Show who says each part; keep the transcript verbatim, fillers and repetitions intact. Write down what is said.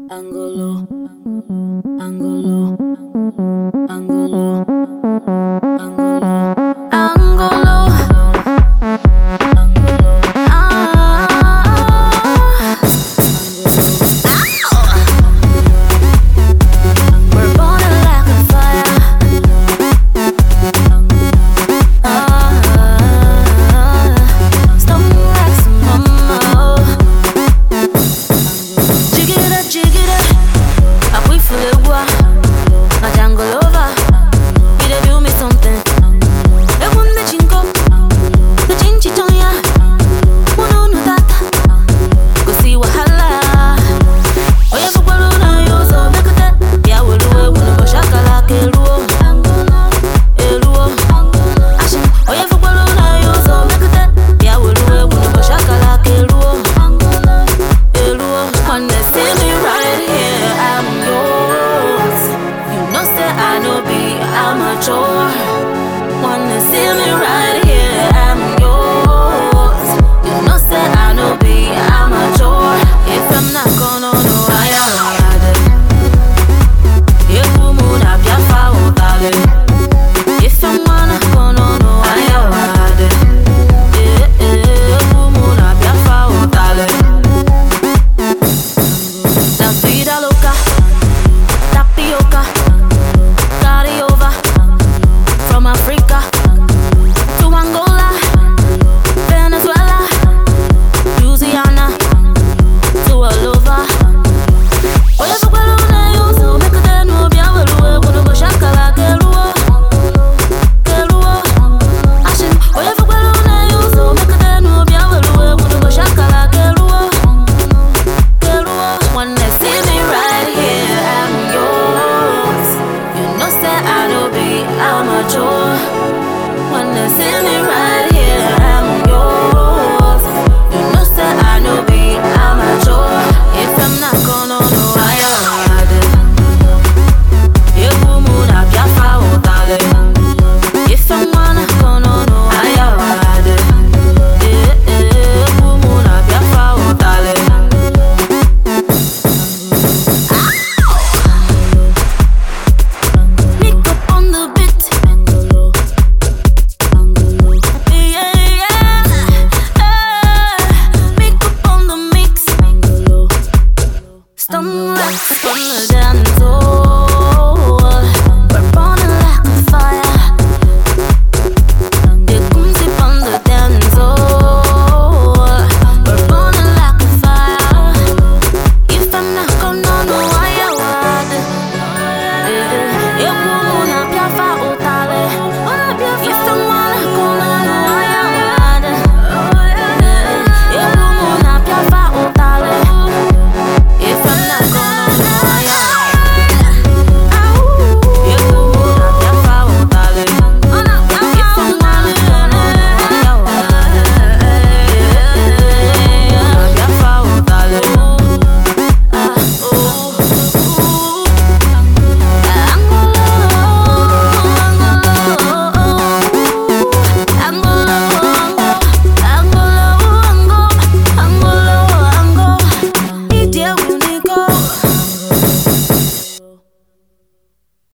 Speaker 1: Angolo, Angolo, Angolo, Angolo, Angolo, ah, we're burning like a fire. Ah, stone like some mama. Jigida, jigida, I feel it, boy. My jungle over. You dey do me something. E wunde chinko, the chinchi tonya. Wunu no tata, go see wahala. Oye fukwalo na yo so mekete. Ya wuluwe wunu go shakala keluo, eluo. Ashin, oye fukwalo na yo so mekete. Ya wuluwe wunu go shakala keluo, eluo. Wanna see me right here? I'm yours. You know say I know be amateur. Wanna see me right here? I'm yours. You know say I know be amateur. If I'm not gonna know I am ride. If you move up your foul tale. If I'm not gonna know I am ride. If you move up your foul tale. La vida loca, tapioca, carry over from Africa to Angola, Venezuela, Louisiana to all over. Oye fukwalo na yo so mekete no bia weluwe wunu go shakala keluo, keluo. Ashin, oye fukwalo na yo so mekete no bia weluwe wunu go shakala keluo, keluo. Wanna see me right here? I'm yours. You know say I know be amateur. Wanna see me right here? I'm yours. You know say I know be amateur. If I'm not gonna know I am ride. If you move up your foul tale. If I'm not gonna know I am ride. If you move up your foul tale. Nick up on the beat. Yeah, yeah. Eh, Nick up on the mix. Stone like on the dance floor.